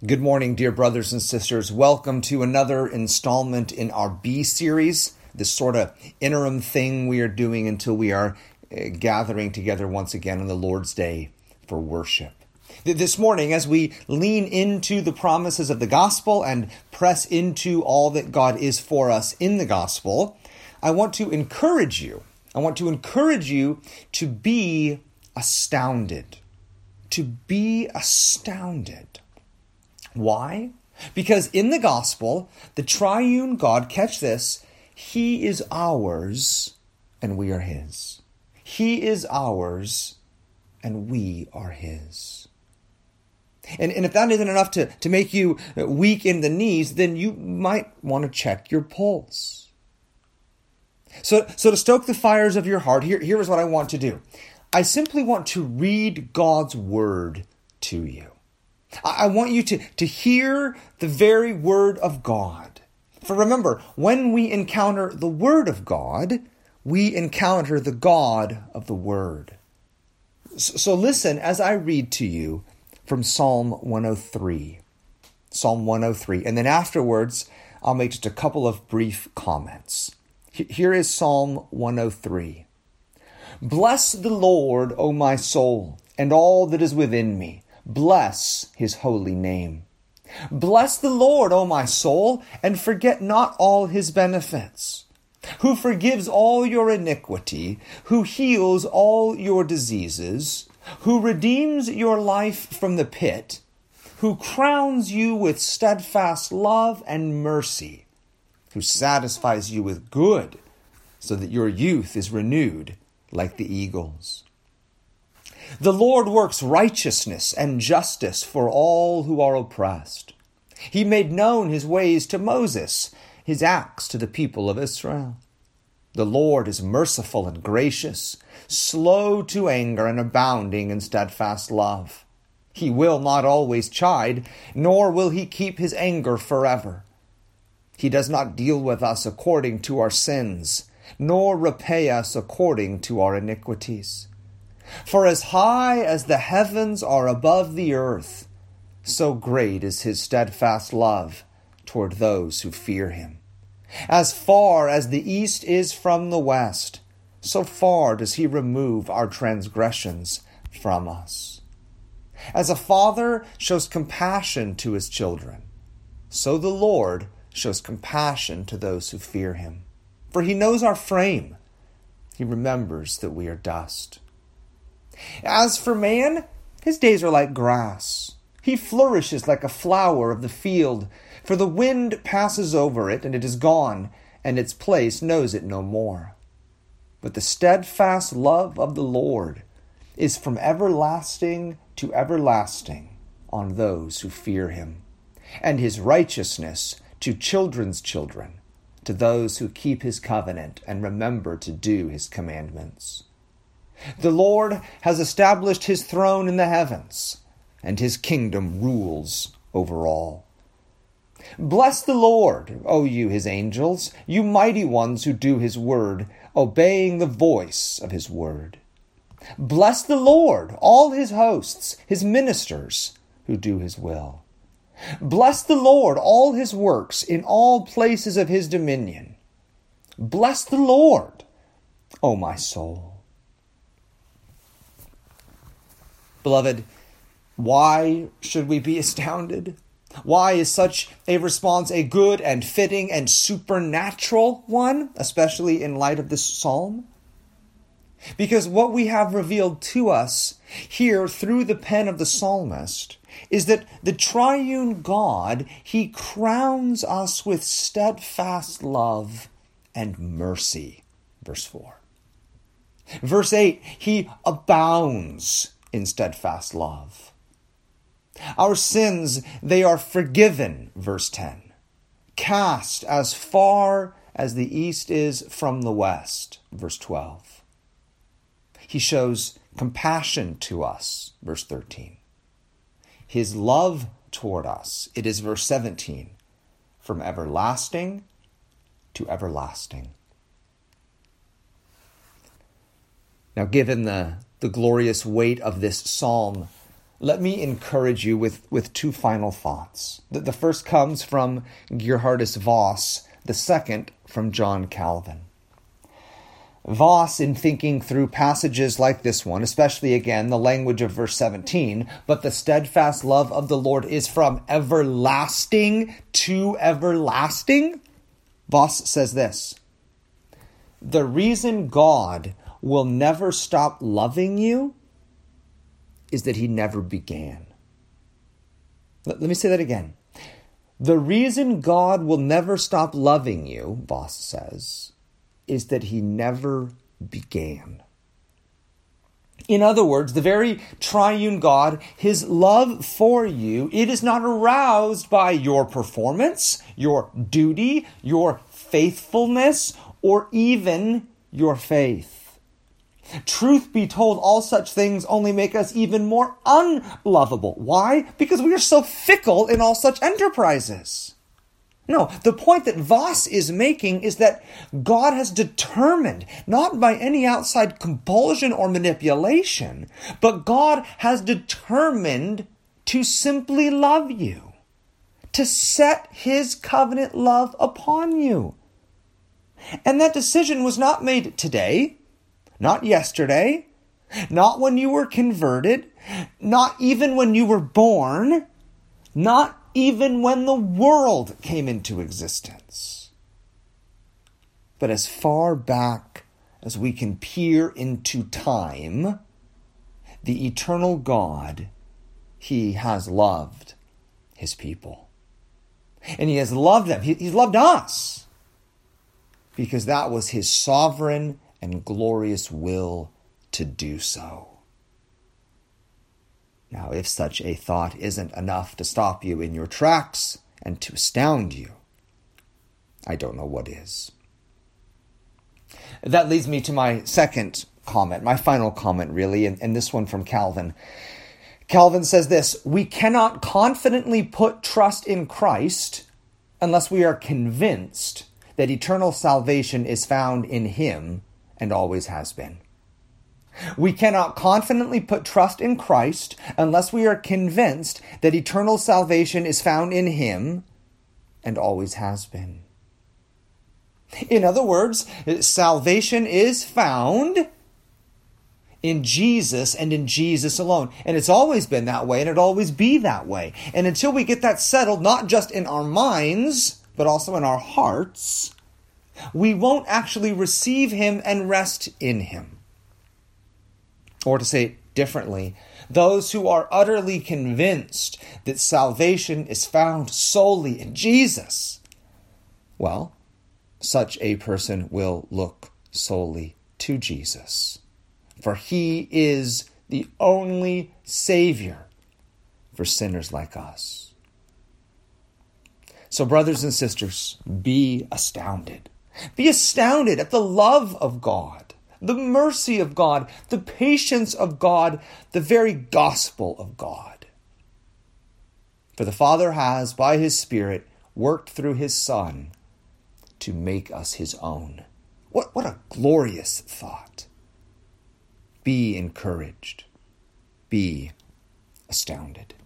Good morning, dear brothers and sisters. Welcome to another installment in our B series, this sort of interim thing we are doing until we are gathering together once again on the Lord's Day for worship. This morning, as we lean into the promises of the gospel and press into all that God is for us in the gospel, I want to encourage you. To be astounded. To be astounded. Why? Because in the gospel, the triune God, catch this, He is ours and we are His. He is ours and we are His. And if that isn't enough to make you weak in the knees, then you might want to check your pulse. So to stoke the fires of your heart, here is what I want to do. I simply want to read God's word to you. I want you to hear the very word of God. For remember, when we encounter the word of God, we encounter the God of the word. So listen as I read to you from Psalm 103. Psalm 103. And then afterwards, I'll make just a couple of brief comments. Here is Psalm 103. Bless the Lord, O my soul, and all that is within me. Bless his holy name. Bless the Lord, O my soul, and forget not all his benefits, who forgives all your iniquity, who heals all your diseases, who redeems your life from the pit, who crowns you with steadfast love and mercy, who satisfies you with good, so that your youth is renewed like the eagles. The Lord works righteousness and justice for all who are oppressed. He made known his ways to Moses, his acts to the people of Israel. The Lord is merciful and gracious, slow to anger and abounding in steadfast love. He will not always chide, nor will he keep his anger forever. He does not deal with us according to our sins, nor repay us according to our iniquities. For as high as the heavens are above the earth, so great is his steadfast love toward those who fear him. As far as the east is from the west, so far does he remove our transgressions from us. As a father shows compassion to his children, so the Lord shows compassion to those who fear him. For he knows our frame. He remembers that we are dust. As for man, his days are like grass. He flourishes like a flower of the field, for the wind passes over it, and it is gone, and its place knows it no more. But the steadfast love of the Lord is from everlasting to everlasting on those who fear him, and his righteousness to children's children, to those who keep his covenant and remember to do his commandments. The Lord has established his throne in the heavens, and his kingdom rules over all. Bless the Lord, O you his angels, you mighty ones who do his word, obeying the voice of his word. Bless the Lord, all his hosts, his ministers who do his will. Bless the Lord, all his works in all places of his dominion. Bless the Lord, O my soul. Beloved, why should we be astounded? Why is such a response a good and fitting and supernatural one, especially in light of this psalm? Because what we have revealed to us here through the pen of the psalmist is that the triune God, he crowns us with steadfast love and mercy. Verse 4. Verse 8, he abounds in steadfast love. Our sins, they are forgiven, verse 10. Cast as far as the east is from the west, verse 12. He shows compassion to us, verse 13. His love toward us, it is verse 17, from everlasting to everlasting. Now, given the glorious weight of this psalm, let me encourage you with two final thoughts. The first comes from Geerhardus Vos, the second from John Calvin. Vos, in thinking through passages like this one, especially again the language of verse 17, but the steadfast love of the Lord is from everlasting to everlasting, Vos says this: the reason God will never stop loving you is that he never began. Let me say that again. The reason God will never stop loving you, Vos says, is that he never began. In other words, the very triune God, his love for you, it is not aroused by your performance, your duty, your faithfulness, or even your faith. Truth be told, all such things only make us even more unlovable. Why? Because we are so fickle in all such enterprises. No, the point that Vos is making is that God has determined, not by any outside compulsion or manipulation, but God has determined to simply love you, to set his covenant love upon you. And that decision was not made today, not yesterday, not when you were converted, not even when you were born, not even when the world came into existence. But as far back as we can peer into time, the eternal God, he has loved his people. And he has loved them. He's loved us because that was his sovereign and glorious will to do so. Now, if such a thought isn't enough to stop you in your tracks and to astound you, I don't know what is. That leads me to my second comment, my final comment really, and this one from Calvin. Calvin says this: we cannot confidently put trust in Christ unless we are convinced that eternal salvation is found in him and always has been. We cannot confidently put trust in Christ unless we are convinced that eternal salvation is found in him and always has been. In other words, salvation is found in Jesus and in Jesus alone. And it's always been that way, and it'll always be that way. And until we get that settled, not just in our minds, but also in our hearts, we won't actually receive him and rest in him. Or to say it differently, those who are utterly convinced that salvation is found solely in Jesus, well, such a person will look solely to Jesus. For he is the only Savior for sinners like us. So, brothers and sisters, be astounded. Be astounded at the love of God, the mercy of God, the patience of God, the very gospel of God. For the Father has, by his Spirit, worked through his Son to make us his own. What a glorious thought. Be encouraged. Be astounded.